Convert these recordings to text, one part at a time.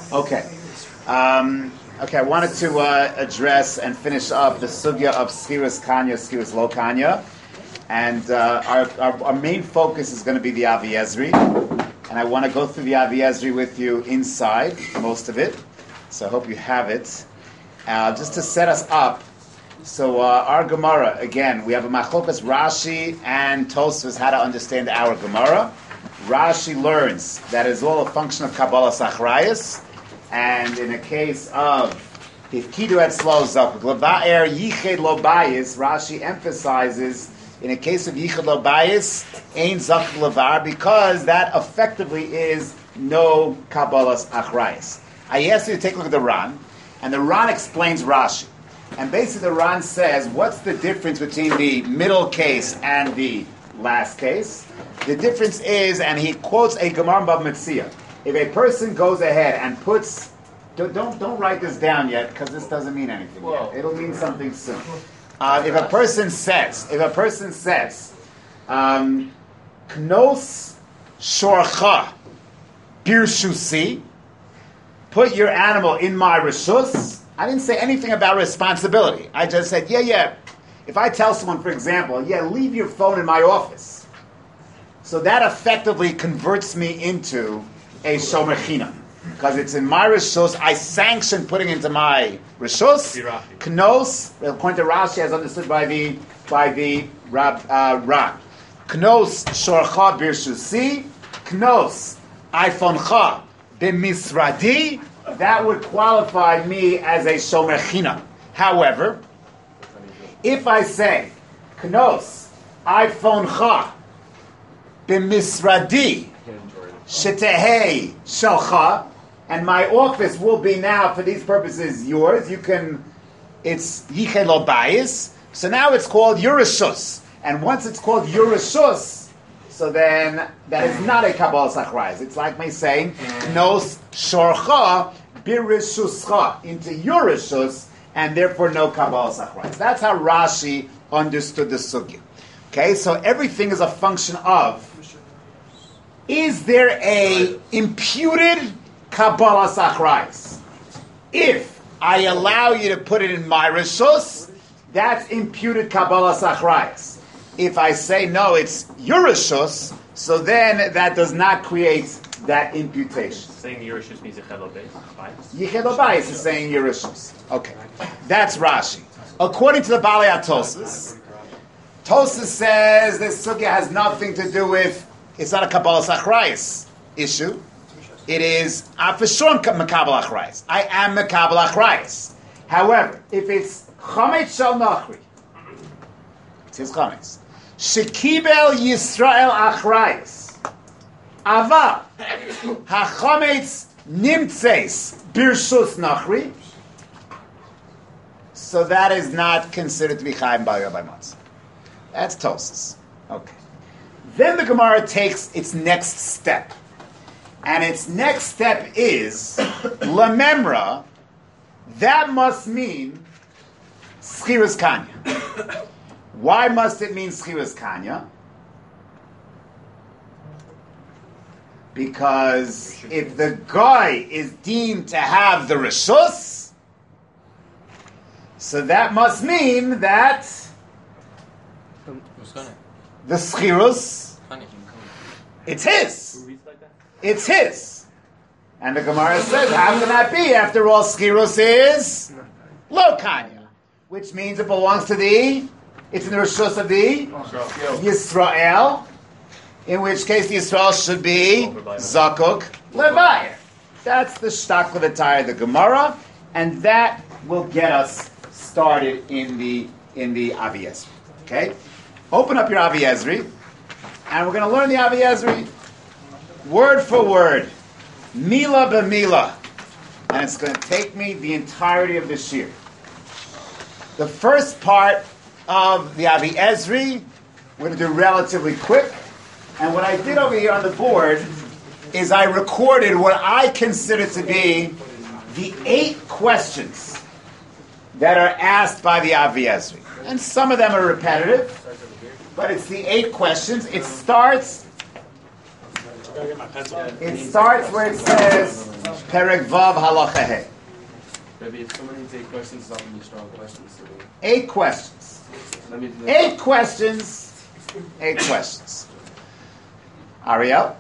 Okay. I wanted to address and finish up the sugya of Schiras Kanya, Schiras Lo Kanya. And our main focus is going to be the Avi Ezri. And I want to go through the Avi Ezri with you inside, most of it. So I hope you have it. Just to set us up, so our Gemara, again, we have a Machokas Rashi and Tosfos how to understand our Gemara. Rashi learns that it's all a function of Kabbalah Sachrayas, and in a case of Hifkidu et Slo Zakuk Leva'er Yiched Lo Bayis, Rashi emphasizes in a case of Yiched Lo Bayis, Ein Zakuk Levar, because that effectively is no Kabbalah Achrayas. I asked you to take a look at the Ran, and the Ran explains Rashi. And basically the Ran says, what's the difference between the middle case and the last case? The difference is, and he quotes a Gemara Bava Metzia. If a person goes ahead and puts, don't write this down yet, because this doesn't mean anything yet. It'll mean something soon. If a person says, Knos Shorcha Birshusi, put your animal in my reshus. I didn't say anything about responsibility. I just said, yeah. If I tell someone, for example, leave your phone in my office. So that effectively converts me into a shomer chinam. Because it's in my reshus, I sanction putting into my reshus. Knos, according to Rashi, as understood by the Ran. Knos shorcha birshusi. Knos iPhonecha b'misradi. That would qualify me as a shomer chinam. However, if I say, Knos, iPhonecha, b'misradi, shetehei shalcha, and my office will be now, for these purposes, yours, it's Yiched Lo Bayis, so now it's called Yereshus. And once it's called Yereshus, so then that is not a Kabbalah Sachrayas. It's like me saying, Knos Shorcha Birishuscha, into Yereshus, and therefore no Kabbalah Sachrayas. That's how Rashi understood the sugya. Okay, so everything is a function of, is there a imputed Kabbalah Sachrayas? If I allow you to put it in my reshus, that's imputed Kabbalah Sachrayas. If I say no, it's your reshus, so then that does not create that imputation. Saying Yerushalayim means Yiched Lo Bayis. Yiched Lo Bayis is saying Yerushalayim. Okay, that's Rashi. According to the Balei HaTosfos, Tosfos says this sugya has nothing to do with. It's not a Kabbalah Sachrayas issue. It is for sure Mekabel Achrayas. I am Mekabel Achrayas. However, if it's Chametz Shel Nachri, it's his Chametz. Shekibel Yisrael Achrayas. Ava HaChametz Nimtzeis Birshus Nachri. So that is not considered to be Chaim Ba'Yah by Matzah. That's Tosfos. Okay. Then the Gemara takes its next step. And its next step is Lamemra. That must mean Schiras Kanya. Why must it mean Schiras Kanya? Because if the guy is deemed to have the reshus, so that must mean that the Schirus, it's his. It's his. And the Gemara says, how can that be? After all, Schirus is Lo Kanya, which means it belongs to it's in the reshus of the Yisrael, in which case the Yisrael should be Zakuk Levayer. That's the shtak levatayr, the Gemara, and that will get us started in the Avi Ezri. Okay? Open up your Avi Ezri, and we're going to learn the Avi Ezri word for word, mila b'mila, and it's going to take me the entirety of this year. The first part of the Avi Ezri, we're going to do relatively quick, and what I did over here on the board is I recorded what I consider to be the 8 questions that are asked by the Avi Ezri. And some of them are repetitive, but it's the 8 questions. It starts where it says, Perek Vav Halacha Hey. Maybe if someone needs 8 questions, it's not going to be strong questions. So 8 questions. let me do that. 8 questions. 8 questions. Ariel?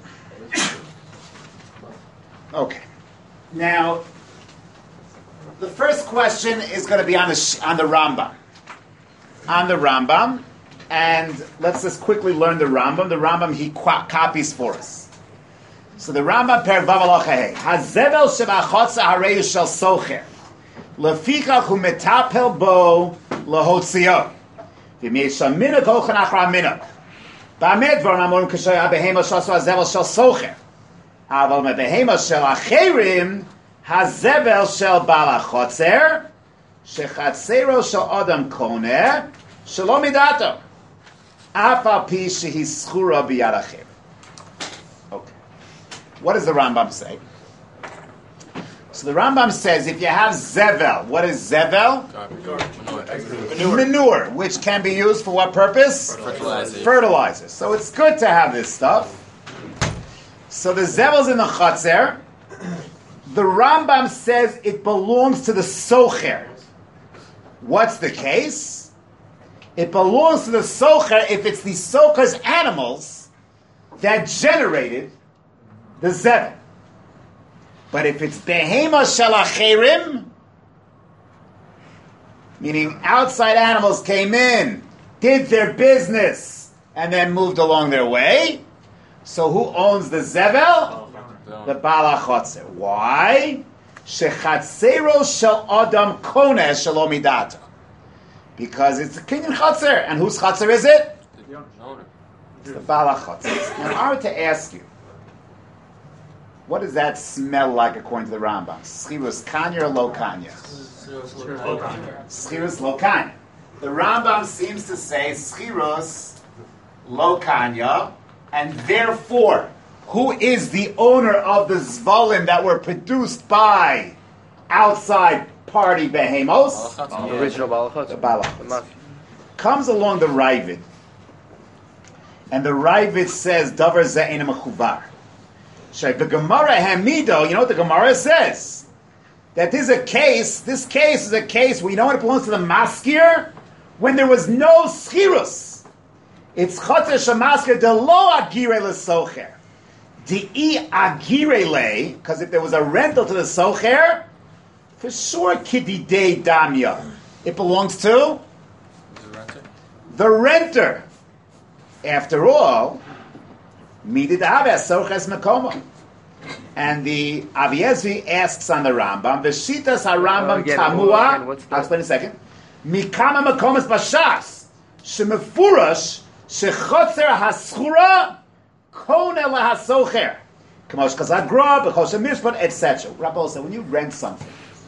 Okay. Now, the first question is going to be on the Rambam. On the Rambam. And let's just quickly learn the Rambam. The Rambam, he copies for us. So the Rambam, Perek Vav Halacha Hey. Hazevel shebachotza hareyu shel socher. Lefikach hu metapel bo lehotzio. V'miyesha minak ochan achra minak. Ba'amed dvarim amorim kasher habehema shasu hazevel shel socher. Aval mebehema shel acherim hazevel shel bal hachotzer shechatzero shel adam koneh shelo midato. Af al pi shehi schura biyad acher. Okay. What does the Rambam say? So the Rambam says if you have zevel, what is zevel? Manure, which can be used for what purpose? Fertilizer. So it's good to have this stuff. So the zevel's in the chatzer. The Rambam says it belongs to the socher. What's the case? It belongs to the socher if it's the socher's animals that generated the zevel. But if it's behema shel acherim, meaning outside animals came in, did their business, and then moved along their way, so who owns the zevel? The Baal HaChotzer. Why? Shechatzero shel adam koneh shelo midato. Because it's the Kinyan Chatzer. And whose Chatzer is it? It's the Baal HaChotzer. Now, I were to ask you, what does that smell like according to the Rambam? Schirus Kanya or Lo Kanya? Schirus Lo Kanya. The Rambam seems to say Schirus Lo Kanya, and therefore, who is the owner of the Zvalim that were produced by outside party behemos? The original Baal HaChotzer. The Baal HaChotzer. Comes along the Ravid, and the Ravid says, Davar Ze'ena Mechuvar. The Gemara Hamido, you know what the Gemara says? That this case is a case where you know what it belongs to the maskir? When there was no schirus. It's Choter Shemaskir de lo agire le socher. Di'i agire le, because if there was a rental to the socher, for sure kididei damya. It belongs to? The renter. After all, midid aves soches mekomo. And the Aviezvi asks on the Rambam, Veshitas HaRambam Tamua, I'll explain in a second, Mikama Makomas Bashas, Shemefurash, Shechotzer HaSchura, Kone LaHasocher, Kamosh Kazagra, Bechosh HaMishpat, etc. Rabbi said, when you rent something,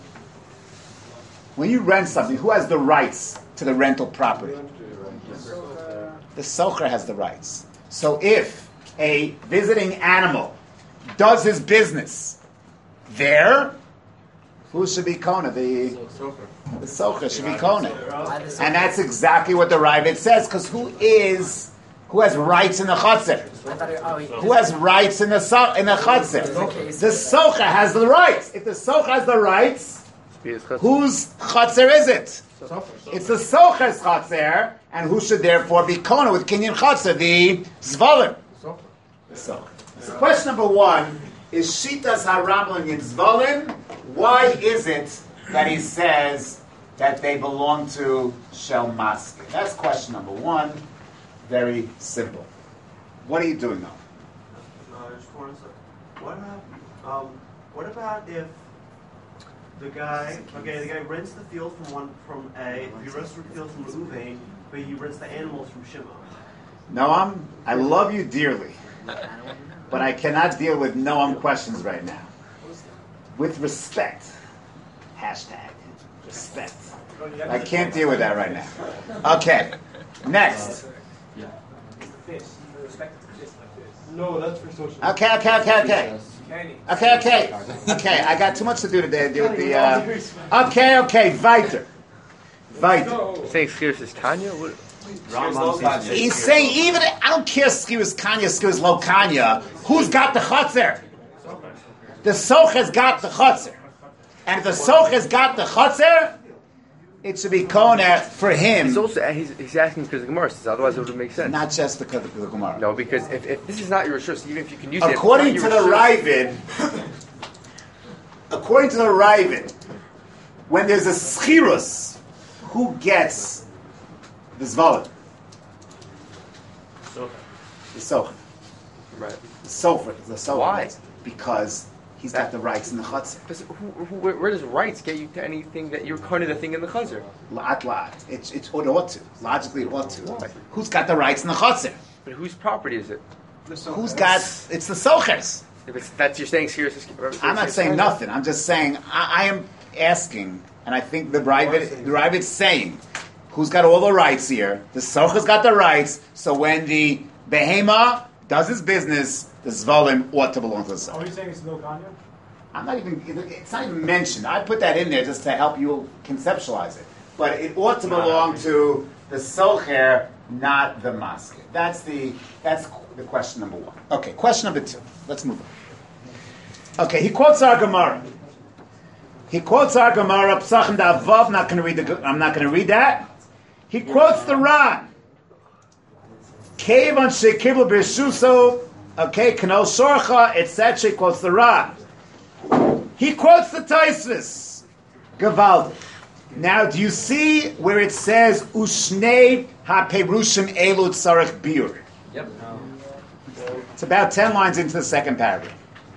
who has the rights to the rental property? The socher has the rights. So if a visiting animal does his business there, who should be Kona? The socher should be Kona. And that's exactly what the Ravid says, because who has rights in the Chatzer? Who has rights in the Chatzer? The socher has the rights. If the socher has the rights, whose Chatzer is it? It's the socher's Chatzer, and who should therefore be Kona with Kinyan Chatzer? The Zvalim. The socher. So question number 1 is Shitas HaRambam in Zvalim. Why is it that he says that they belong to Shel Maskir? That's question number 1. Very simple. What are you doing now? Just one second. What about if the guy rents the field from A, he rents the field from Ruvain, but he rents the animals from Shimon? Noam, I love you dearly, but I cannot deal with Noam questions right now. With respect. Hashtag respect. I can't deal with that right now. Okay. Next. No, that's for social. Okay. I got too much to do today. Deal with the. Okay. Weiter. Saying Schirus is Tanya? What? He's saying even I don't care. Schirus Kanya, Schirus Lo Kanya. Who's got the Chatzer? The socher's got the chotzer. And if the socher's got the chotzer, it should be koner for him. He's also he's asking because the Gemara says, otherwise it would make sense. Not just because of the Gemara. No, because if this is not your rishus, even if you can use According it. to the Ravid, when there's a schirus, who gets the zvalim? The socher. Right. The sofer. Why? Because he's got the rights in the chutzner. Where does rights get you to anything that you're kind of the thing in the chazir? Lat. It ought to. Logically, it ought to. Why? Who's got the rights in the chutzner? But whose property is it? Who's got? It's the sochers. If that's you're saying serious. I'm not saying nothing. I'm just saying I am asking, and I think the Ravid's saying, who's got all the rights here? The socher's got the rights. So when the behema does his business, the zvalim ought to belong to the socher. Are you saying it's no Ganya? It's not even mentioned. I put that in there just to help you conceptualize it. But it ought to belong to the socher, not the masker. That's the question number one. Okay, question number two. Let's move on. Okay, he quotes our Gemara. Psachim Davav. I'm not going to read that. He quotes the Ran. Kevan shekibel b'shuso. Okay, Kano Sorcha, etc. Quotes the Ran. He quotes the Tosfos. Gavaldi. Now, do you see where it says Ushnei haperushim elu tzarech bir? Yep. It's about 10 lines into the second paragraph.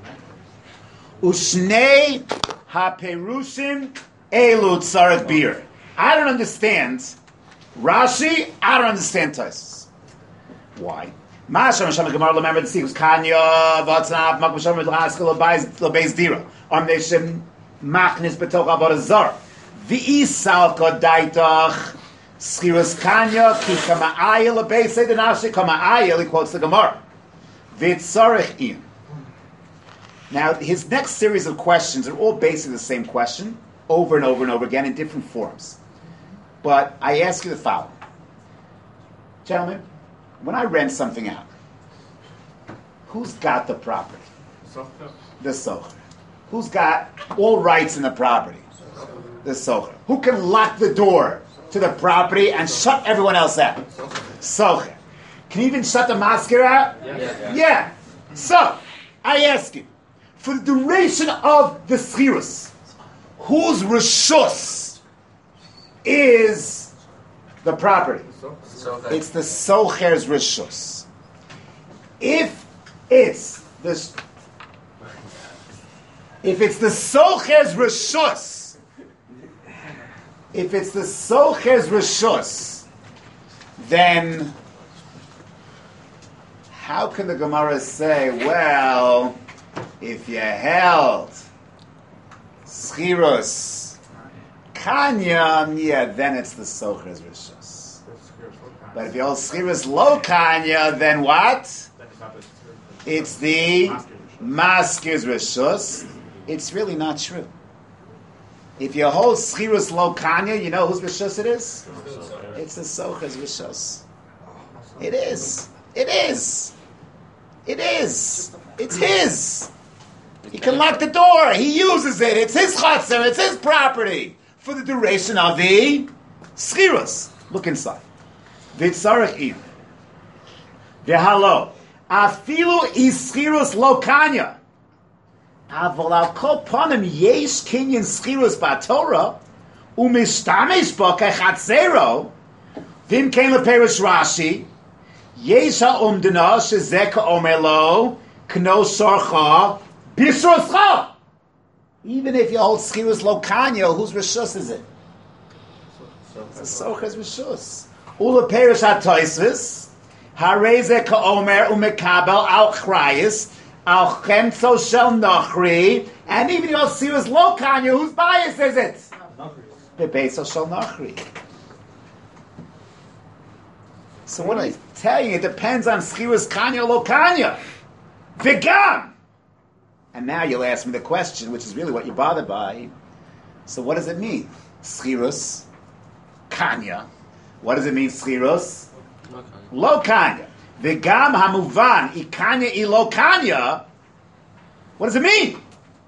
Ushnei haperushim elu tzarech bir. I don't understand Rashi. I don't understand Tosfos. Why? Masha Masham Gemara remember the sequence Kanya Vatzanav Makmasham Laskal Labeis Dira Amneshim Machnis Betoch Avodah V'isal Kodaitach Schiras Kanya Ki Kama Ayel Labeis Seder Nashi Kama Ayel. He quotes the Gemara V'tzarech in. Now his next series of questions are all basically the same question over and over and over again in different forms. But I ask you the following, gentlemen. When I rent something out, who's got the property? The socher. Who's got all rights in the property? The socher. Who can lock the door to the property and shut everyone else out? Socher. Can you even shut the masker out? Yeah. So, I ask you, for the duration of the schirus, whose reshus is the property? It's the socher's reshus. If it's the socher's reshus, then how can the Gemara say, well, if you held schirus kanya, yeah, then it's the socher's reshus. But if you hold schirus lo kanya, then what? It's the maskir's reshus. It's really not true. If you hold schirus lo kanya, you know whose reshus it is? It's the socher's reshus. It is. It's his. He can lock the door. He uses it. It's his chatzar. It's his property for the duration of the schirus. Look inside. V'tzarech in. V'halo. Afilu ischirus lo kanya. Avol al kol panim yesh kinyan schirus ba'Torah u'mishtamish bo kechatzero v'im kein leperush Rashi yesh ha'umdana shezeh ka'omer lo k'no sorcha b'yisroscha. Even if you hold schirus lo kanya, whose reshus is it? It's the socher's reshus. Ula perish ha-Tosfos, hareze ka'omer umekabel al chrayis, al chemtzo shel nachri, and even your schirus lo kanya, whose bias is it? Bebeso shel nachri. So what I tell you, it depends on schirus kanya lo kanya. V'gam! And now you'll ask me the question, which is really what you're bothered by. So what does it mean? Schirus kanya. What does it mean, schirus? Lo kanya. V'gam hamuvan ikanya I lo kanya. What does it mean?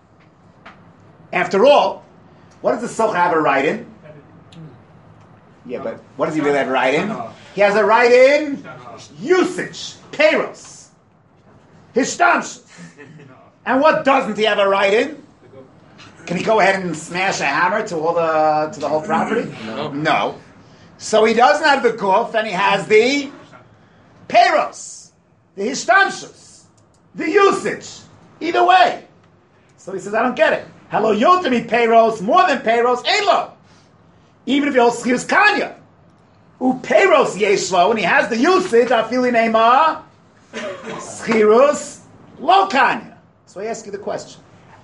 After all, what does the socher have a right in? Yeah, but what does he really have a right in? He has a right in usage, payros, hishtamshus. And what doesn't he have a right in? Can he go ahead and smash a hammer to the whole property? No. So he doesn't have the guf, and he has the payros, the hishtamshus, the usage. Either way. So he says, I don't get it. Hello, yotami payros, more than payros, elo. Even if he holds schirus kanya. Payros yeshlo, and he has the usage, afili neima, schirus lo kanya. So I ask you the question.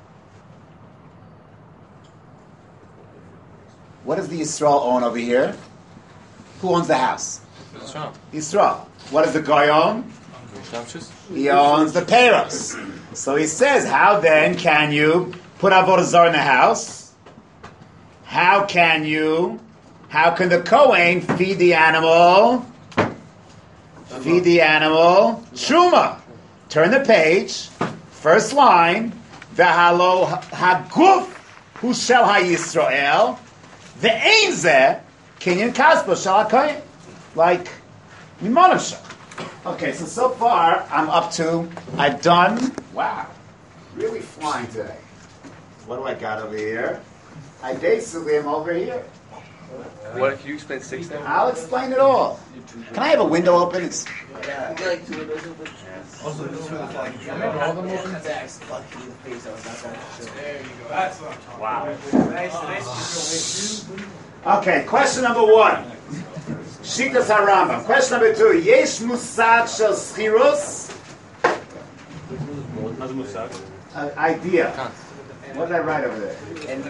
What does the Yisrael own over here? Who owns the house? Yisrael. What does the guy own? He owns the payros. So he says, how then can you put avodah zarah in the house? How can the Kohen feed the animal? Feed the animal truma. Turn the page. First line. V'halo haguf hu shel ha'Yisrael. Ve'ein zeh kinyan kaspa shel ha'kohen. Like mimonavsha. Okay, so far I've done, wow, really flying today. What do I got over here? I basically am over here. What if you explain 6 now? I'll explain it all. Can I have a window open? Wow. Okay, question number 1. Shitas HaRambam. Question number 2. Yesh musag shel schirus. Idea. What did I write over there?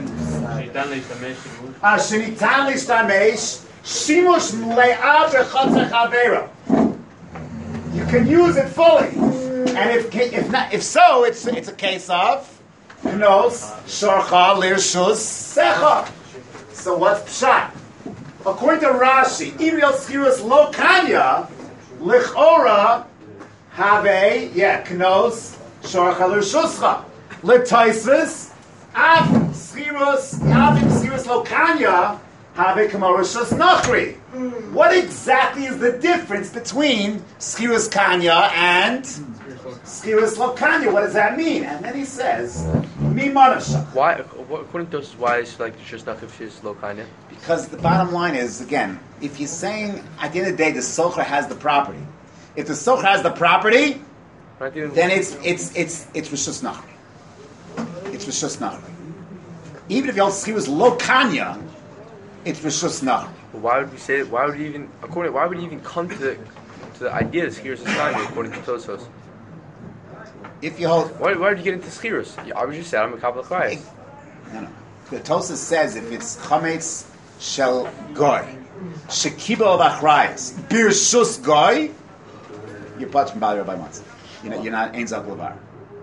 Shenitan lishtamesh shimush mle'ah b'chotzeh chavera. You can use it fully, and if so, it's a case of knos shorcha lirshus secha. So what's pshat? According to Rashi, Iriel Schirus Lo Kanya, Lichora have Knos Shorcha L'Shuscha. L'Taisvis, Av Schirus Lo Kanya, have Kamorishus Nachri. What exactly is the difference between Schirus Kanya and Schirus Lo Kanya? What does that mean? And then he says, Mi Manashach. Why, according to us, why is like the Shus Nachif is Lo Kanya? Because the bottom line is, again, if you're saying at the end of the day the socher has the property, if the socher has the property, then it's rishus nachri. It's rishus nachri. Even if your schirus lo kanya, it's rishus nachri. Why would we say it? Why would we even come to the idea that schirus is kanya according to Tosos? If you hold, why would you get into schirus? I was just saying I'm a couple of cries. No. The Tosos says if it's chametz shel goy, shekibel v'achrayis, birshus goy, you're touching Bali by once. You're not ein zak levar.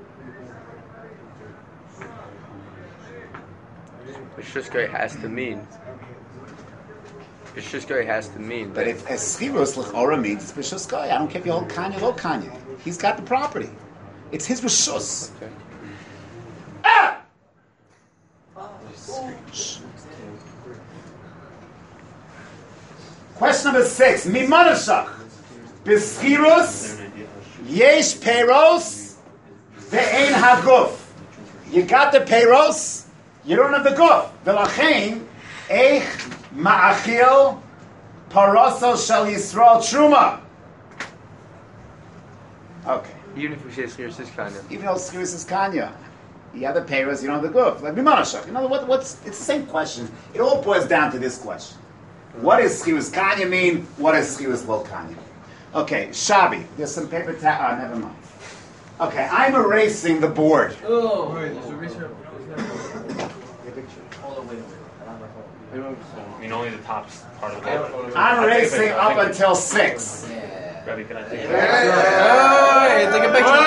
Birshus goy has to mean. Birshus goy has to mean. But if eschirus l'chora means it's birshus goy, I don't care if you hold kanya lo kanya. He's got the property. It's his rishus. Okay. Question number 6. Mimanashach. B'schirus yesh peiros ve'ein haguf. You got the peiros, you don't have the guf. V'lachein eich ma'achil paroso shel Yisrael truma. Okay. Even if we say schirus is kanya. Even though schirus is kanya. You have the payros, you don't have the guf. Like mimanashach. You know what's? It's the same question. It all boils down to this question: what does schirus kanya mean? What is schirus lo kanya? Okay, Shabi. There's some paper. Never mind. Okay, I'm erasing the board. Oh, wait, there's a research. I mean, only the top part of the board. I'm erasing up until 6. Rabbi, can I take it? Hey, take a picture.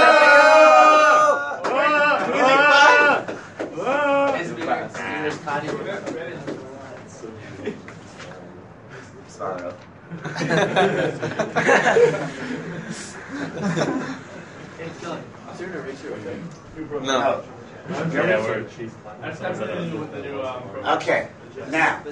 Sorry. No. Yeah, we're That's the new program. Okay, now.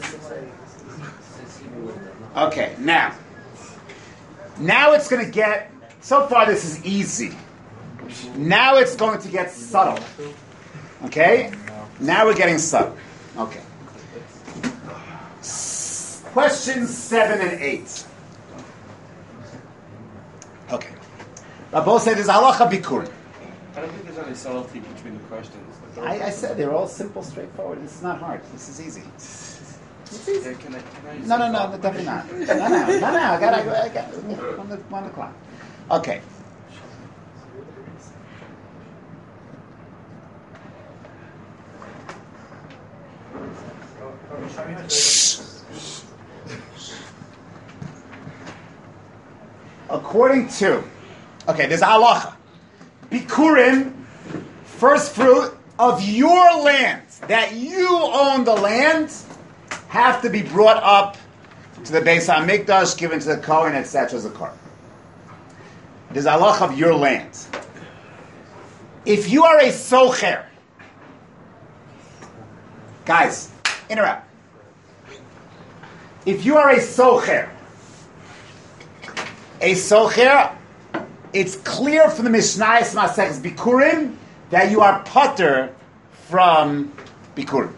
Okay, now. Now it's going to get, so far this is easy. Now it's going to get subtle. Okay? Now we're getting subtle. Okay. Questions 7 and 8. Okay. Rabbo said there's halacha bikur. I don't think there's any subtlety between the questions. I said they're all simple, straightforward. This is not hard. This is easy. Yeah, can I use No, the definitely not. No. I got on the clock. Okay. According to, there's a halacha. Bikurim, first fruit of your land, that you own the land, have to be brought up to the Beis HaMikdash, given to the Kohen, etc. as a korban. There's a halacha of your land. If you are a socher, guys, interrupt. If you are a socher, it's clear from the Mishnayos Maseches Bikurim that you are pater from Bikurim.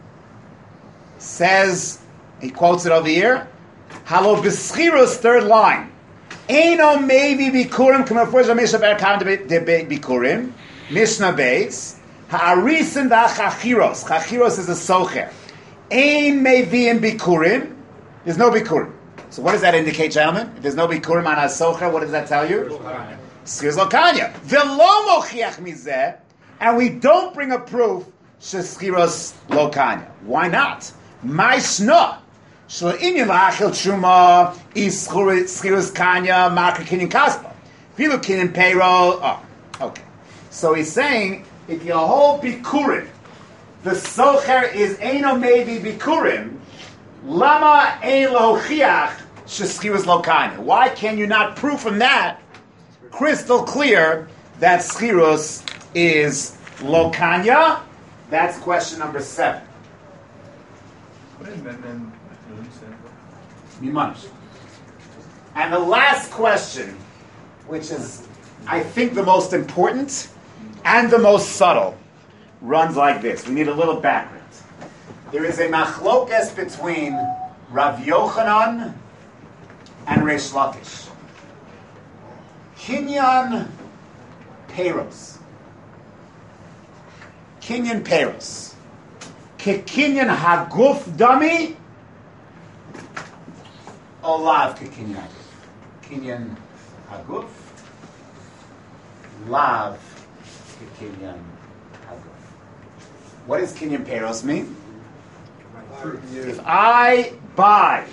Says, he quotes it over here, Halo B'schirus, third line. Eino maybe Bikurim, Kamafurja Mishnah Berakam de Bikurim, Mishnah Beis, Ha'arisim v'achachiros. Chachiros is a socher. Ein Mevim Bikurim, there's no Bikurim. So what does that indicate, gentlemen? If there's no Bikurim on a socher, what does that tell you? Schiras Lokanya. V'lo mochiach mizeh, and we don't bring a proof Schiras Lokanya. Why not? Ma'ishna. So inyan la'achil truma is Schiras Kanya marker kinyan kaspa. Filu kinyan payroll. Oh, okay. So he's saying, if you hold Bikurim, the socher is eino maybe Bikurim, lama ein lochiach sheskiras lokanya. Why can you not prove from that crystal clear that skiros is lokanya? That's question number 7. Mimanish. And the last question, which is, I think, the most important and the most subtle, runs like this. We need a little background. There is a machlokes between Rav Yochanan and Reish Lakish. Kinyan Peiros. Kinyan Peiros. Kekinyan Haguf Dami. Olav Kekinyan Haguf. Kinyan Haguf. Lav Kekinyan Haguf. What does Kinyan Peiros mean? If I buy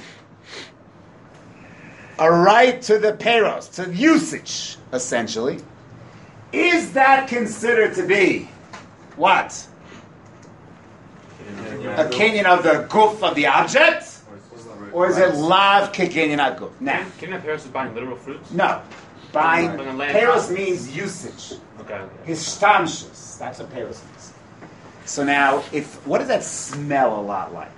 a right to the peiros, to usage, essentially, is that considered to be what? A kinyan of the guf of the object? Or is it lav kekinyan aguf? Now, Kinyan Peiros is buying literal fruits? no. Buying, From the land peiros house? means usage. Okay. Hishtamshus. That's what peiros means. So now, what does that smell a lot like?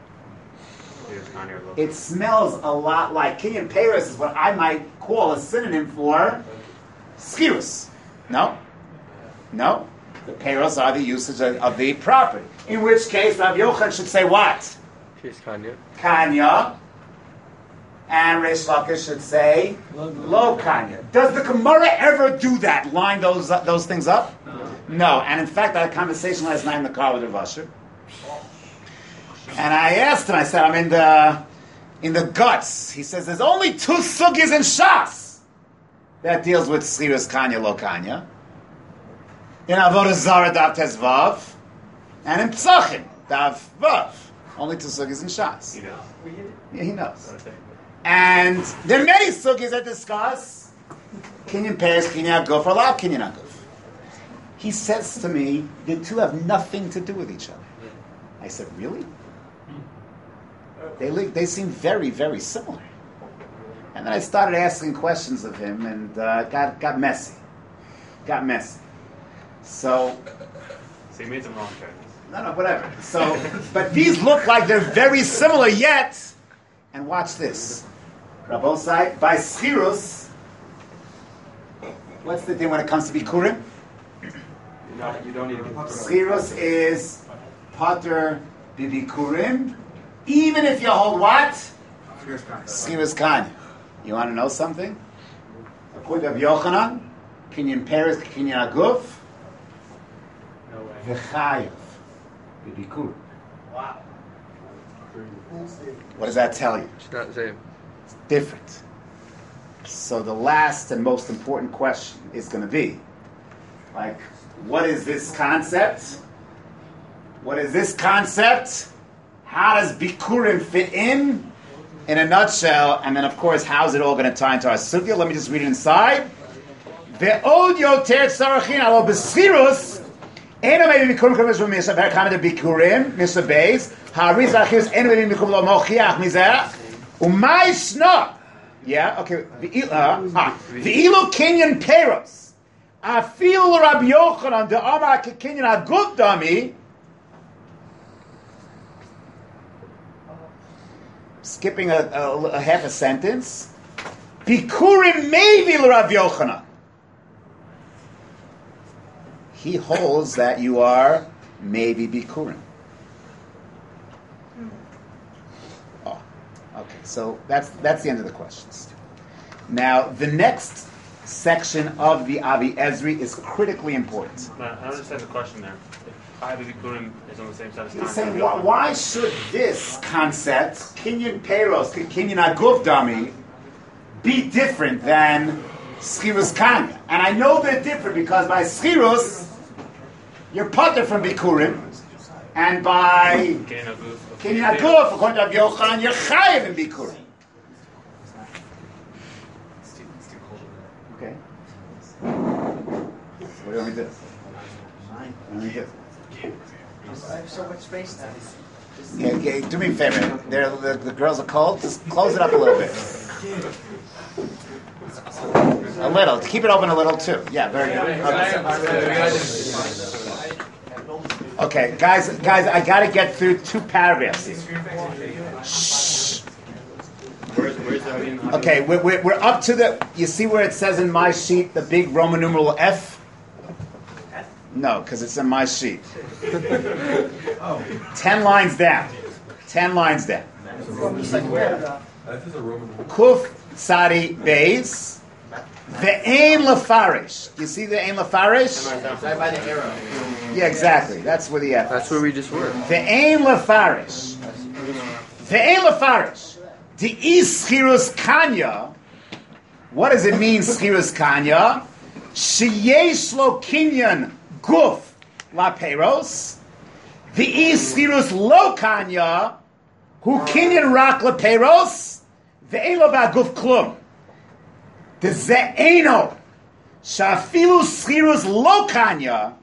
It smells a lot like Kinyan Peiros is what I might call a synonym for skirus. No? No? The Peiros are the usage of the property. In which case, Rav Yochanan should say what? Kanya. Kanya. And Reish Lakish should say Lo Kanya. Does the Gemara ever do that? Line those things up? No. And in fact, I had a conversation last night in the car with Rav Asher. And I asked him, I said, I'm in the guts. He says, there's only 2 sugis in Shas that deals with Schiras Kanya, Lo Kanya. In Avodah Zarah, Dav Tezvav, and in Psachim, Dav Vav. Only 2 sugis in Shas. You know. Yeah, he knows. And there are many sugis that discuss Kinyan Peiros, Kinyan Aguf, or Lav Kinyan Aguf. He says to me, the two have nothing to do with each other. I said, really? They seem very, very similar. And then I started asking questions of him, and got messy. Got messy. So So you made some wrong choices. No, whatever. So, but these look like they're very similar yet. And watch this. Rabosai, by Schirus, what's the thing when it comes to Bikurim? You don't need to be Schirus is Pater Bibikurim, even if you hold what? Schirus Kanya. You want to know something? According to Yochanan, Kinyan Peres, Kinyan Aguf, No way. V'chayev Bibikurim. Wow. What does that tell you? It's not the same. It's different. So the last and most important question is going to be, like, what is this concept? What is this concept? How does Bikurim fit in a nutshell? And then, of course, how's it all going to tie into our sugya? Let me just read it inside. Ve'od yoter tzarachin alo b'schirus eno maybe Bikurim k'remes v'misa v'erkam de Bikurim misa beis ha'ariz achirus eno maybe Bikurim lo mochiach mizeh u'mai shna. Yeah, okay. Ve'ilu kinyan peros. Afil Rabbi Yochanan de Amar Kinyan Aguf Dami. Skipping a half a sentence. Bikurim maybe Rabbi Yochanan. He holds that you are maybe Bikurim. Oh, okay. So that's the end of the questions. Now the next section of the Avi Ezri is critically important. I understand the question there. If Chayav Bikurim is on the same side as He's Tanakh, saying, why should this concept, Kinyan Peros, Kinyan Aguf Dami, be different than Schirus Kanya? And I know they're different because by Schirus, you're putter from Bikurim, and by Kinyan Aguf, according to Rabbi Yochanan, you're Chayav in Bikurim. Okay. What do you want me to do? I have so much space now. Yeah, do me a favor. The girls are cold. Just close it up a little bit. A little. Keep it open a little too. Yeah, very good. Okay, guys, I got to get through 2 paragraphs here. Shh. Okay, we're up to the. You see where it says in my sheet the big Roman numeral F? No, because it's in my sheet. 10 lines down. 10 lines down. Kuf Tzadi Beis. Ve'ein Lefarish. You see the Ein Lefarish? Right by the arrow. Yeah, exactly. That's where the F is. That's where we just were. Ve'ein Lefarish. Ve'ein Lefarish. The Schirus Kanya. What does it mean, Schirus Kanya? Sheyesh lo kinyan guf la peros. The Schirus lo Kanya. Hu kinyan rak la peros. Ve'ein lo ba'guf klum. The ze'eno. Shafilu Schirus lo Kanya.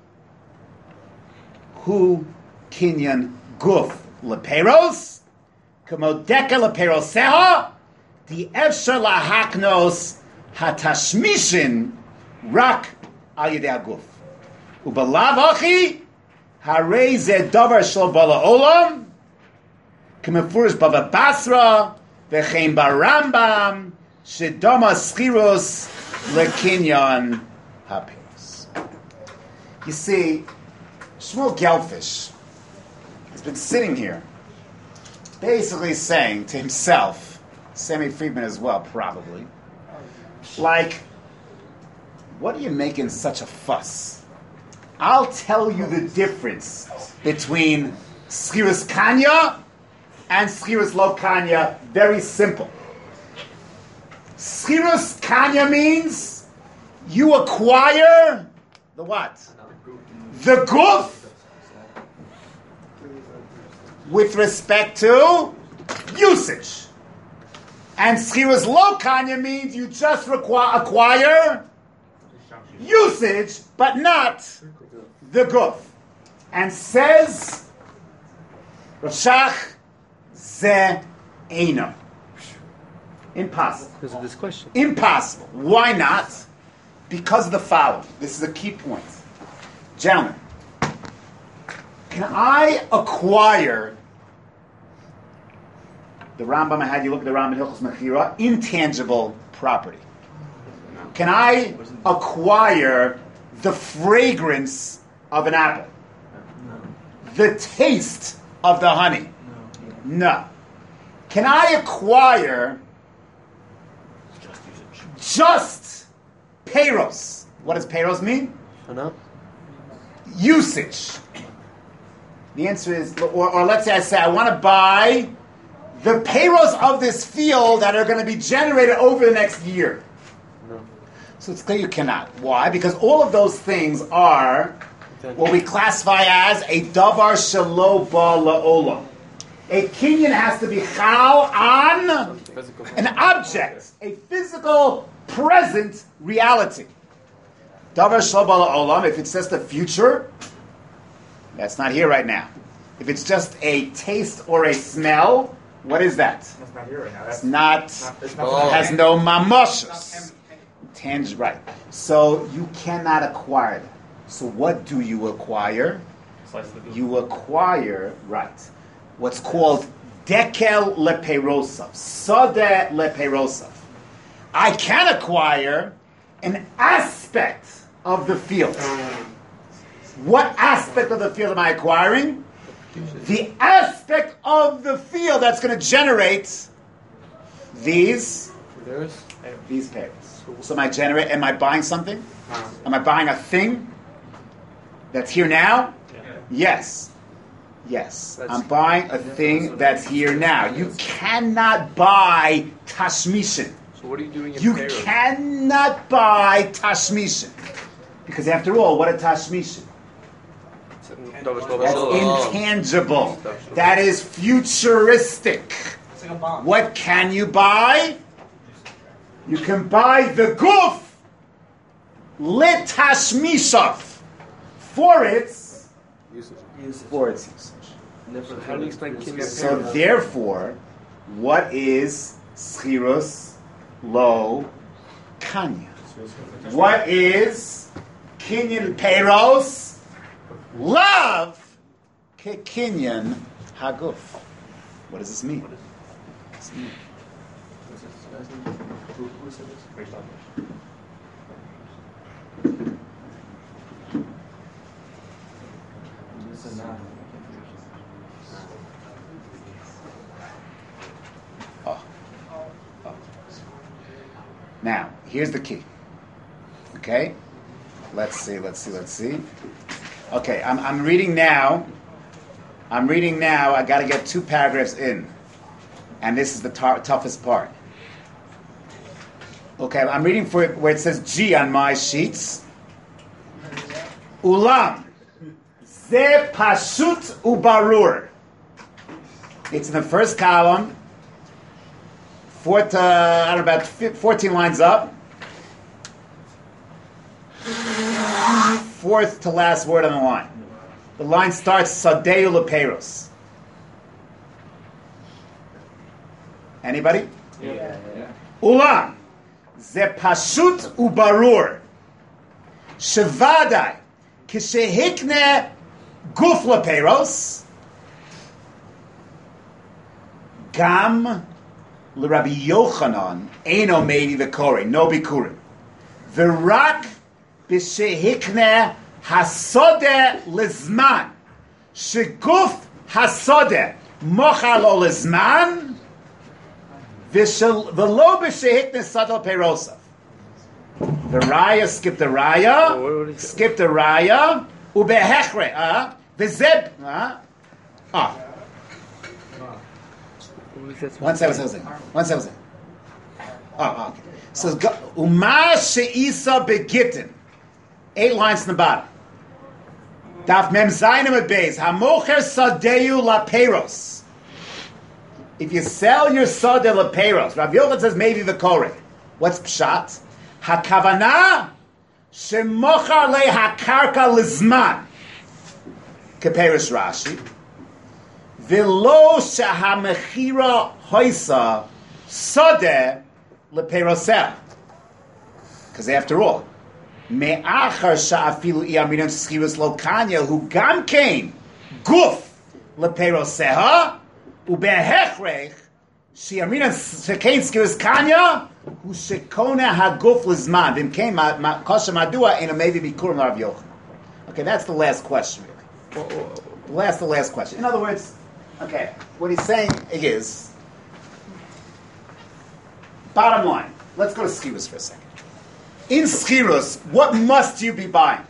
Hu kinyan guf la peros. K'modeka leperoseha, the efshar lahaknos hatashmishin rak al yedei aguf. Ubalav achi harei ze davar shel bala olam k'mefurish bava basra v'chein barambam shedama schirus lekinyan haperos. You see, Shmuel Gelfish has been sitting here basically saying to himself, Sammy Friedman as well, probably, like, what are you making such a fuss? I'll tell you the difference between Schirus Kanya and Schirus Lo Kanya. Very simple. Schirus Kanya means you acquire the what? The guf with respect to usage. And Schirus Lo Kanya means you just acquire usage, but not the guf. And says Rav Shach, ze eino. Impossible. Because of this question. Impossible. Why not? Because of the following. This is a key point. Gentlemen, Can I acquire, the Rambam, I had you look at the Rambam Hilchos Mechira, intangible property? Can I acquire the fragrance of an apple? The taste of the honey? No. Can I acquire just peiros? What does peiros mean? Usage. The answer is, or let's say I want to buy the peiros of this field that are going to be generated over the next year. No. So it's clear you cannot. Why? Because all of those things are what we classify as a davar shelo ba la'olam. A kinyan has to be chal on an object, a physical, present reality. Davar shelo ba la'olam, if it's just the future, that's not here right now. If it's just a taste or a smell, what is that? That's not here right now. It's not. It has no mamoshes. Tangible, right? So you cannot acquire that. So what do you acquire? You acquire, right, what's called dekel leperosav, sode leperosav. I can acquire an aspect of the field. What aspect of the field am I acquiring? The aspect of the field that's going to generate these pairs. So am I buying something? Am I buying a thing that's here now? Yes. I'm buying a thing that's here now. You cannot buy tashmishin. So what are you doing in You peiros? cannot buy tashmishin. Because after all, what a tashmishin? That's intangible. That is futuristic. What can you buy? You can buy the guf litashmishav for its usage. How do you explain kinyan So peiros? therefore, what is schirus lo kanya? What is kinyan peiros? Love kekinyan haguf. What does this mean? Now, here's the key. Okay? Let's see. Okay, I'm reading now. I got to get 2 paragraphs in. And this is the toughest part. Okay, I'm reading for it where it says G on my sheets. Ulam. Ze pashut ubarur. It's in the first column. About 14 lines up. Fourth to last word on the line. The line starts Sadeu Lepeiros. Anybody? Yeah. Ulam. Ze pashut ubarur. Shevadai. Kishehikne guf lepeiros. Gam l'Rabbi Yochanan eino meidi v'kore. No bikurim. V'rak b'shehikne hasode lizman. Sheguf hasode mochal o lizman. V'lo b'shehikne sadal peirosav. The raya, skip the raya, ubehechre, v'zeb, One second. Okay. So, Uma she'isa begitten. 8 lines from the bottom. Daf mem zayim at beis. Hamocher sadeu la peiros. If you sell your sadeh la peiros, Rav Yochanan says maybe the kore. What's pshat? Hakavana shemochar le hakarka lizman. Keperish Rashi. V'lo shehamechira hoisa sadeh lepeirosel. Because after all, me'achar sha'afilu i'aminim schirus lo kanya hu gam kain guf leperoseha ubehechrech shiamina shekein skiras kanya hu shekona haguf lizman v'imkein kosher madua ena maybe bikurim Rav Yochanan. Okay, that's the last question, really. The last question. In other words, okay, what he's saying is, bottom line, let's go to Schirus for a second. In Schirus, what must you be buying?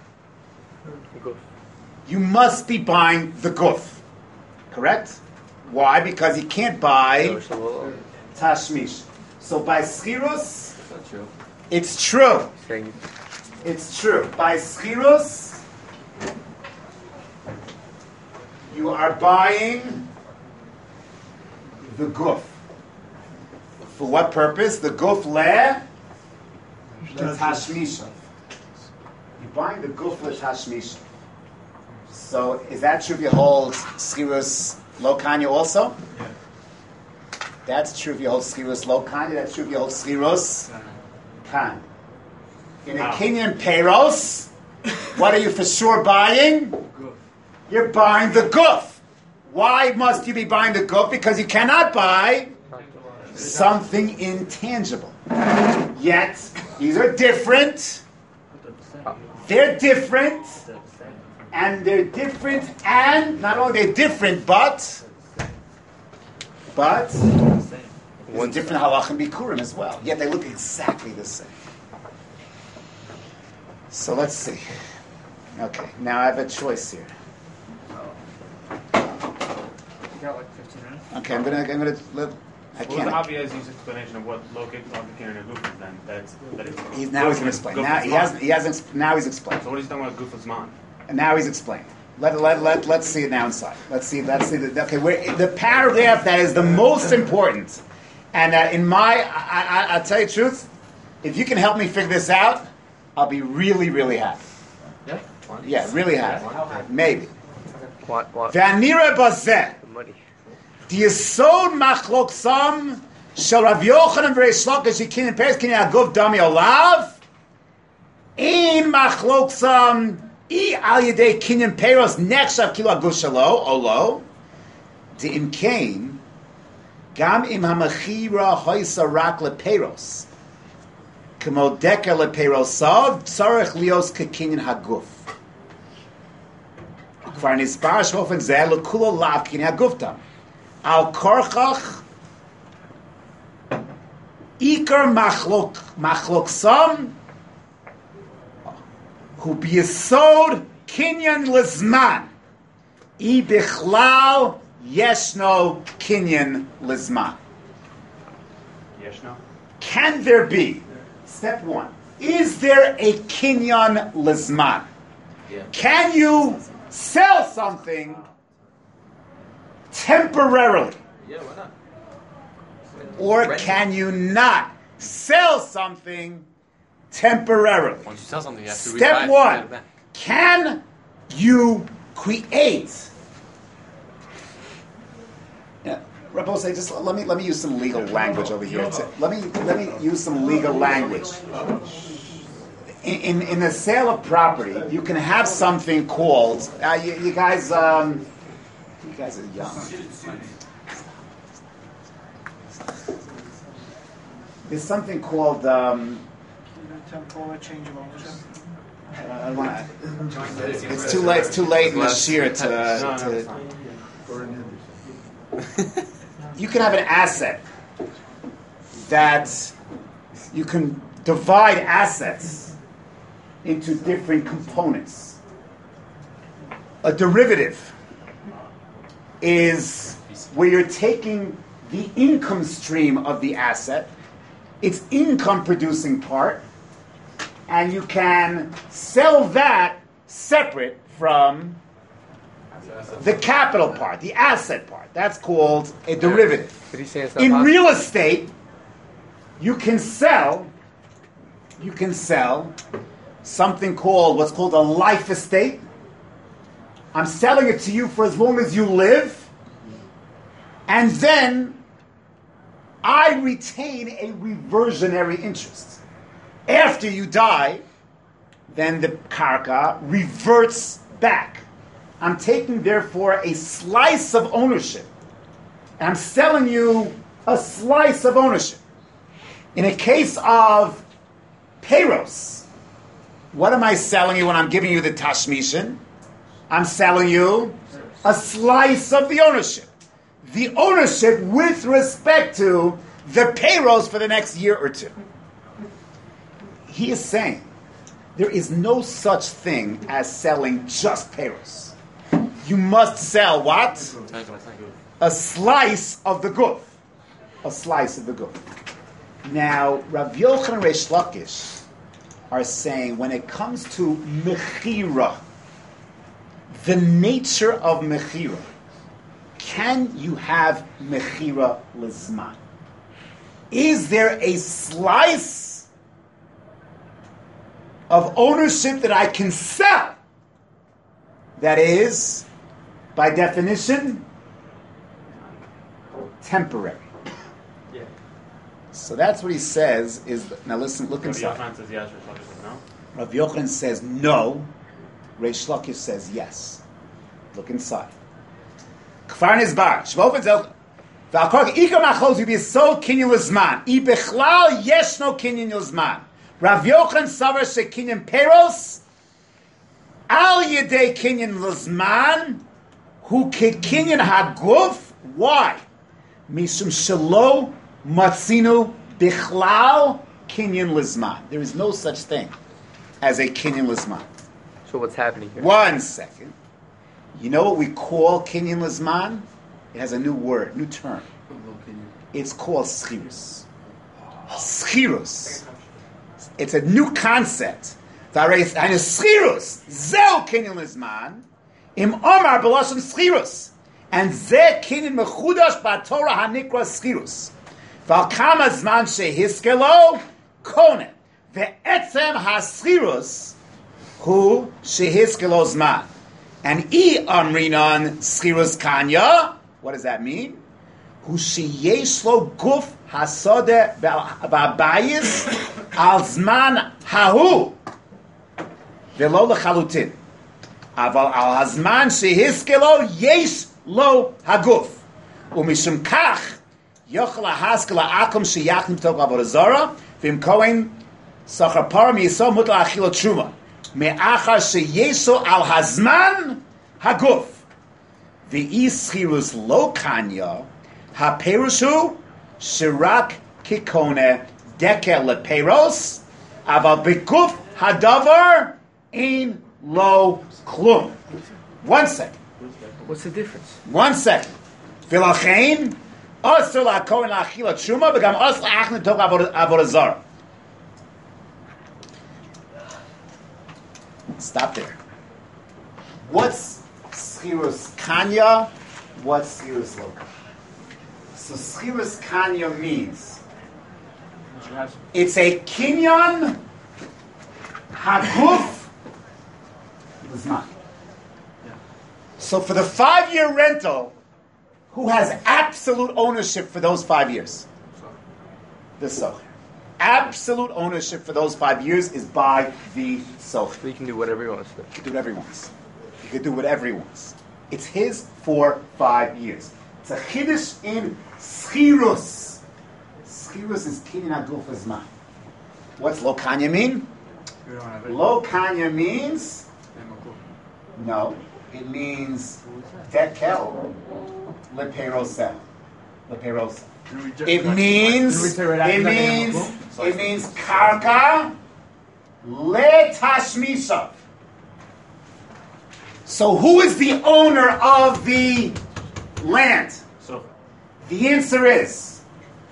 You must be buying the guf. Correct? Why? Because you can't buy tashmish. So by Schirus, it's true. It's true. By Schirus, you are buying the guf. For what purpose? The guf le tashmisha. You're buying the guf le tashmisha. So is that true if you hold Schirus lo kanya also? Yeah. That's true if you hold Schirus lo kanya. That's true if you hold Schirus kan. In a Kenyan Peiros, what are you for sure buying? You're buying the guf. Why must you be buying the guf? Because you cannot buy something intangible. Yet, these are different. They're different. And they're different. And not only they're different, but there's a different halach and bikurim as well. Yet they look exactly the same. So let's see. Okay, now I have a choice here. You got like 15 minutes. Okay, I'm gonna. I What was the can't. obvious explanation of what locate and a goof is then? That is. Now he's gonna explain. Now he hasn't. Now he's explained. So what is he talking about goof man? And now he's explained. Let's see it now inside. Let's see. Okay, the paragraph that is the most important, and I'll tell you the truth. If you can help me figure this out, I'll be really, really happy. Yeah? Yeah, really happy. Maybe. What? V'anira bazeh. Money. D'yesod machloksam shel Rav Yochanan v'Reish Lakish Yikin Peres Kinyan Aguf Dami Olav Ein machloksam I al yedei Kinyan Peros Nechshav Kilo Aguf Shalo Olo D'im Kain Gam im hamachira hoisa rak leperos Kemo deker leperosav Tzarech lios kekinyan haguf כבר נסבר שאופן זה לכולו לאו קני הגופתם. על כורכך עיקר מחלוקסם הוא ביסוד קניין לזמן. אי בכלל ישנו קניין לזמן. Yeshno? Can there be, step one, is there a kinyan lizman? Yeah. Can you sell something temporarily? Yeah, why not? Or can you not sell something temporarily? Once you sell something, you have to Step rebuy it, one, get it back. can you create? Yeah, Rabbi say, just let me use some legal language over here. Let me use some legal language. In the sale of property, you can have something called. You guys are young. There's something called. Temporal change of ownership. I wanna, it's too late. It's too late in the year to. You can have an asset that you can divide assets into different components. A derivative is where you're taking the income stream of the asset, its income producing part, and you can sell that separate from the capital part, the asset part. That's called a derivative. Did he say it's not In possible? real estate, you can sell something called what's called a life estate. I'm selling it to you for as long as you live, and then I retain a reversionary interest. After you die, then the karka reverts back I'm taking, therefore, a slice of ownership. And I'm selling you a slice of ownership. In a case of Peiros, what am I selling you when I'm giving you the Tashmishin? I'm selling you a slice of the ownership. The ownership with respect to the Peiros for the next year or two. He is saying there is no such thing as selling just Peiros. You must sell what? A slice of the guf. A slice of the guf. Now, Rav Yochanan and Reish Lakish are saying when it comes to mechira, the nature of mechira, can you have mechira lizman? Is there a slice of ownership that I can sell that is, by definition, temporary? Yeah. So that's what he says. Now listen, look inside. Yochanan says yes, Reish Lakish says no. Rav Yochanan says no. Reish Lakish says yes. Look inside. Kfar Nizbar. Shvofet Zel. V'alkork ikar machlos yibisol kinyan lizman. I bechlal yeshno kinyan lizman. Rav Yochanan savar shekinyan peros al yedei kinyan lizman hu kinyan haguf. Why? Mishum shelo matzinu bichlal kinyan lizman. There is no such thing as a kinyan lizman. So what's happening here? 1 second. You know what we call kinyan lizman? It has a new word, new term. It's called schirus. Schirus. It's a new concept. Schirus. Zeu kinyan lizman. Im omar belashon schirus. And ze kinyan mechudash ba'torah hanikra schirus. Val kama zman shehiskelo konen. Ve'etzem ha-schirus hu shehiskelo zman. And I amrinan schirus kanya. What does that mean? Hu sheyesh lo guf hasode ba'bayis al zman hahu. Velo lechalutin. Aval al hazman shehiskelo yesh lo haguf. Umishum kach yochel haskela akum sheyachnim tov avodah zara v'im kohen sachar par miyisom mutal achilot truma me'achar sheyesho al hazman haguf v'ischirus lo kanya haperushu shirak kikone deke leperos aval beguf hadavar ein lo klum. 1 second. What's the difference? 1 second. V'lachein asur la'kohen la'achilat truma v'gam asur la'achne tov avodah zara. Stop there. What's schirus kanya? What's schirus loka? So schirus kanya means it's a kinyan haguf lizman. So for the 5-year rental, who has absolute ownership for those 5 years? The socher. Absolute ownership for those 5 years is by the socher. So he can do whatever he wants to. He can do whatever he wants. He can do whatever he wants. It's his for 5 years. It's a chiddush in schirus. Schirus is kinyan haguf lizman. What's lo kanya mean? Lo kanya means no. It means dekel leperosa. Leperosa. It means karka letashmisa. So who is the owner of the land? So The answer is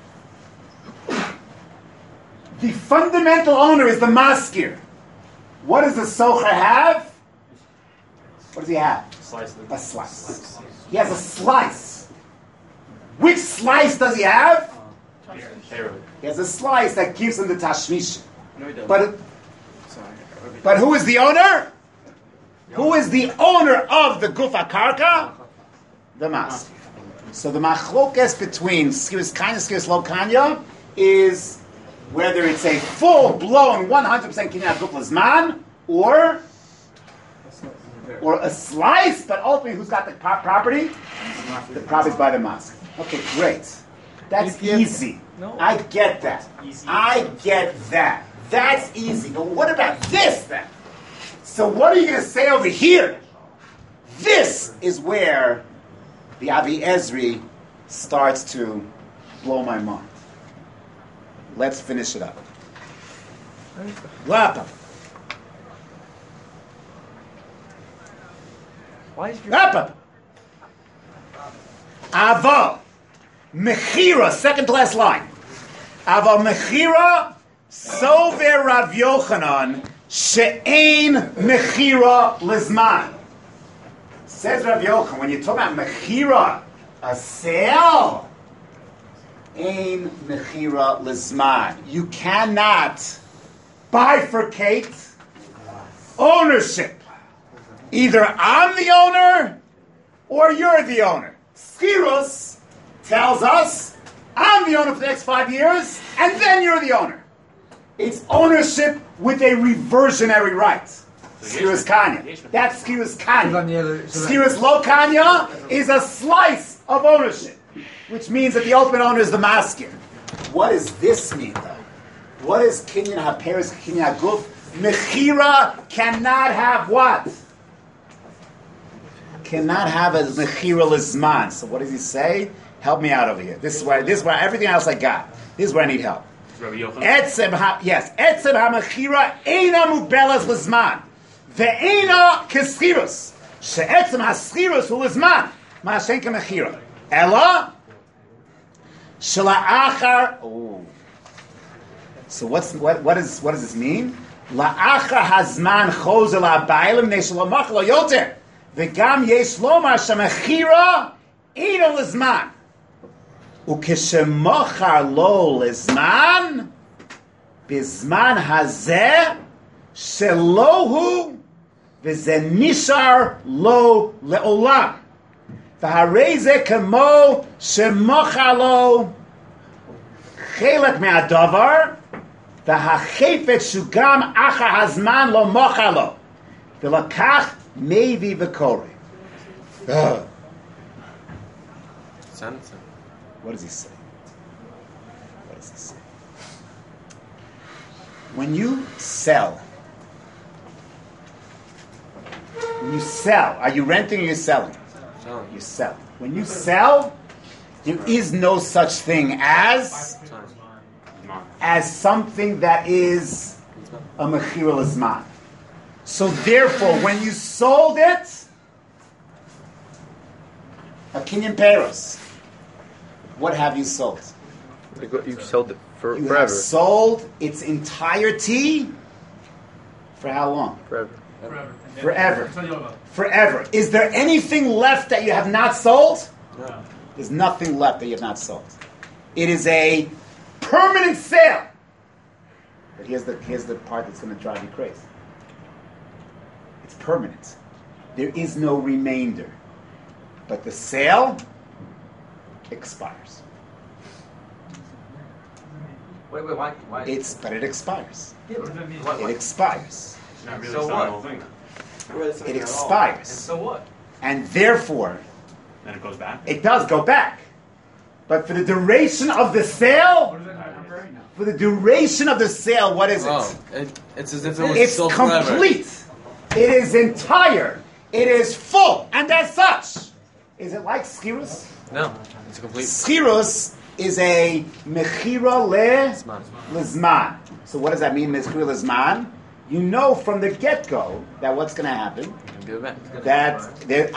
the fundamental owner is the maskir. What does the socher have? What does he have? slice the A slice. He has a slice. Which slice does he have? Payroll. He has a slice that gives him the tashmish. No, he doesn't. But who is the owner? Who is the owner of the gufa karka? The master. So the machlokes between skiris kanya, skiris lo kanya is whether it's a full blown 100% kinyan gufa zman or or a slice, but ultimately who's got the property? The property's by the mosque. Okay, great. That's easy. I get that. I get that. That's easy. But what about this then? So what are you going to say over here? This is where the Avi Ezri starts to blow my mind. Let's finish it up. Lapa. Why is your Lapa. Ava. Mechira. Second to last line. Ava Mechira. Sover Rav Yochanan. She'ein Mechira Lizman. Says Rav Yochanan, when you talk about Mechira, a sale, Ein Mechira Lizman. You cannot bifurcate ownership. Either I'm the owner or you're the owner. Skiros tells us I'm the owner for the next 5 years and then you're the owner. It's ownership with a reversionary right. Skiros Kanya. That's Skiros Kanya. Skiros Lo Kanya is a slice of ownership, which means that the ultimate owner is the maskir. What does this mean, though? What is Kinyan HaPeres, Kinyan HaGuf? Mechira cannot have what? Cannot have a Mechira Lizman. So what does he say? Help me out over here. This is where everything else I got. This is where I need help. Etzem HaMechira Eina Mubelas Lizman. Ve'ena Keschiros. She'etzem HaSchiros Hu Lizman. Ma'ashen Kemechira. Ella Shela'achar. Oh. So what does this mean? La'achar hazman chozel ha'bailim neshalomach lo yoter v'gam yesh lomar shemechira ino lizman ukeshemachar lo lizman bizman hazeh shelohu v'ze nishar lo le'olam v'harei ze kamo shemachar lo chelek me'adavar והחפץ שגם אחר הזמן לא מוכר לו ולקח מביא וקורא. What does he say? What does he say? When you sell, are you renting or you're selling? You sell. When you sell, there is no such thing as something that is a mechira lizman. So therefore, when you sold it, a kinyan peros, what have you sold? You sold it You forever. have sold its entirety for how long? Forever. Forever. Is there anything left that you have not sold? No. There's nothing left that you have not sold. It is a permanent sale. But here's the part that's going to drive you crazy. It's permanent. There is no remainder. But the sale expires. Wait, why? But it expires. What? It expires. It's not really So selling the what? whole thing. It expires. So what? And therefore, Then it goes back. it does go back. But for the duration of the sale, what is it? Oh, it's as if it was It's sold forever. complete. It is entire. It is full. And as such, is it like Skirus? No, it's a complete. Skirus is a mechira Zman. lezman. So what does that mean, mechira lezman? You know from the get-go that what's going to happen, Give it back. that the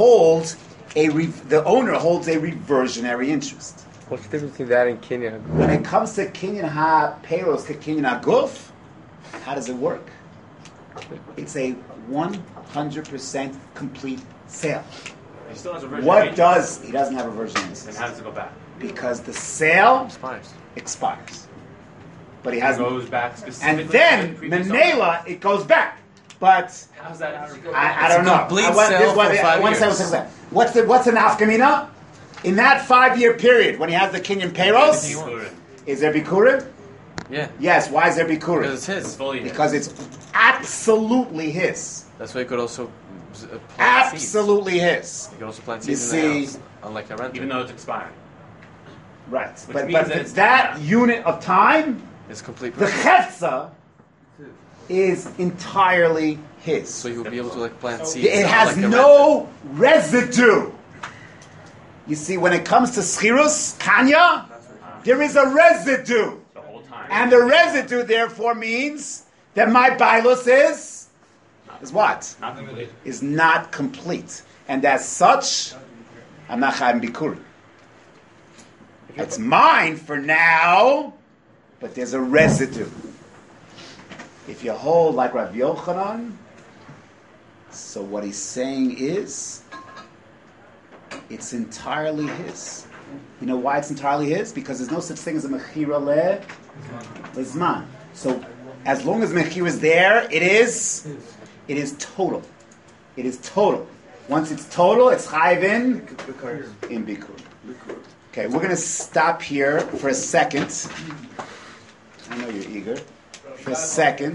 owner holds a reversionary interest. What's the difference between that and Kenya? When it comes to kinyan ha-peros to kinyan ha-guf, how does it work? It's a 100% complete sale. He still has a version. What does... He doesn't have a version Then how does it go back? because the sale Expires. expires. But he It hasn't... goes back specifically. And then, to the previous Menela, it goes back. But How's that? I don't know. complete I want- sale this is what- for I 5 want to say years. what's the nafkamina? In that 5-year period, when he has the kinyan peros, Included. is there bikurim? Yeah. Yes, why is there Because Bikurim? it's his. It's fully his. Because it's absolutely his. That's why you could also plant seeds. Absolutely his. You could also plant You seeds in the see- house, unlike a rental. Even though it's expired. Right. Which But, means but that it's that not. unit of time, It's complete. the Chefza, is entirely his. So you'll be able to like plant seeds. It not has like a no residue. You see, when it comes to Schirus, Kanya, there is a residue. The whole time. And the residue, therefore, means that my Bailus is what? Not complete. Is not complete. And as such, I'm not Chaim Bikur. It's mine for now, but there's a residue. If you hold like Rav Yochanan, so what he's saying is, it's entirely his. You know why it's entirely his? Because there's no such thing as a mechira lezman. So as long as mechira is there, it is total. It is total. Once it's total, it's chayiv in bikur. Okay, we're going to stop here for a second. I know you're eager. For a second.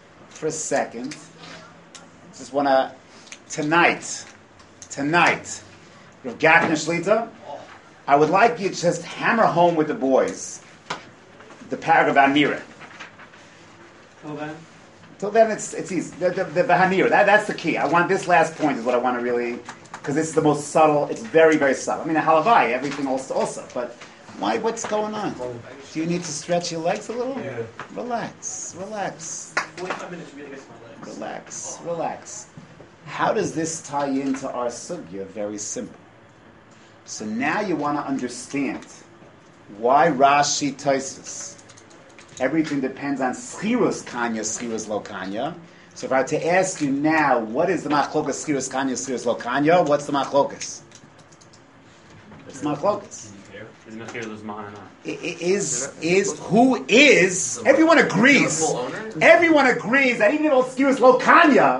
Just want to, tonight, Rav Gatner Shlita, I would like you to just hammer home with the boys the paragraph Hanira. Till then, it's easy. The Hanira, that's the key. I want this last point is what I want to really, because it's the most subtle. It's very, very subtle. I mean, the halavai, everything also. But why? What's going on? Do you need to stretch your legs a little? Yeah. Relax. 45 minutes really gets my legs. Relax. How does this tie into our sugya? Very simple. So now you want to understand why Rashi Taisus. Everything depends on schirus kanya, schirus lo kanya. So if I were to ask you now, what is the machlokas schirus kanya, schirus lo kanya? What's the machlokas? What's the machlokas? Is Mechir Luzman or not? Is who is? Everyone agrees. Everyone agrees that even if it's schirus lo kanya,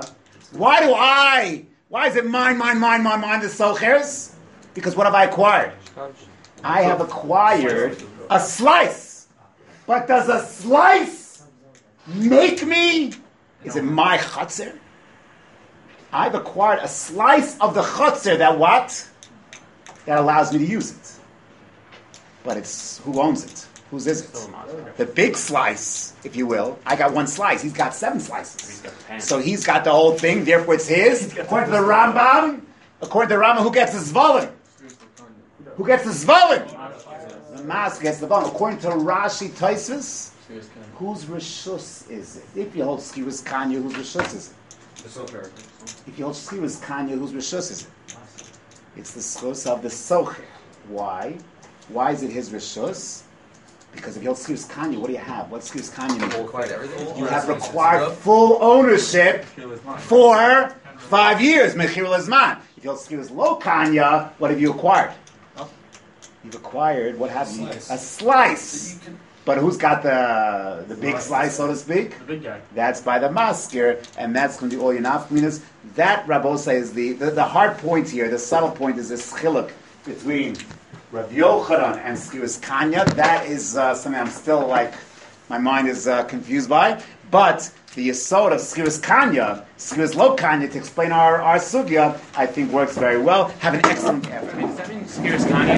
why is it mine, the sochers? Because what have I acquired? I have acquired a slice. But does a slice make me? Is it my chutzner? I've acquired a slice of the chutzner that what? That allows me to use it. But it's, who owns it? Whose is it? The big slice, if you will. I got one slice. He's got 7 slices. So he's got the whole thing, therefore it's his. According to the Rambam, who gets the zvolin? Who gets the zvolin? The mas gets the zvolin. According to Rashi Taisus, whose reshus is it? If you hold skirus kanya, whose reshus is it? If you hold skirus kanya, whose reshus is it? It's the skos of the socher. Why? Why is it his reshus? Because if you hold skirus kanya, what do you have? What skirus kanya mean? You have required full ownership for 5 years. Mechir lezman. If you hold skirus lo kanya, what have you acquired? You've acquired, what have you? A slice. But who's got the big slice, so to speak? The big guy. That's by the masker, and that's going to be all your nafkaminas. That, Rabosa, is the hard point here, the subtle point is this chiluk between Rav Yochanan and Skiris Kanya. That is something I'm still my mind is confused by. But the yesod of Skiris Kanya, Skiris Lo Kanya, to explain our sugya, I think works very well. Have an excellent effort. Does that mean Skiris Kanye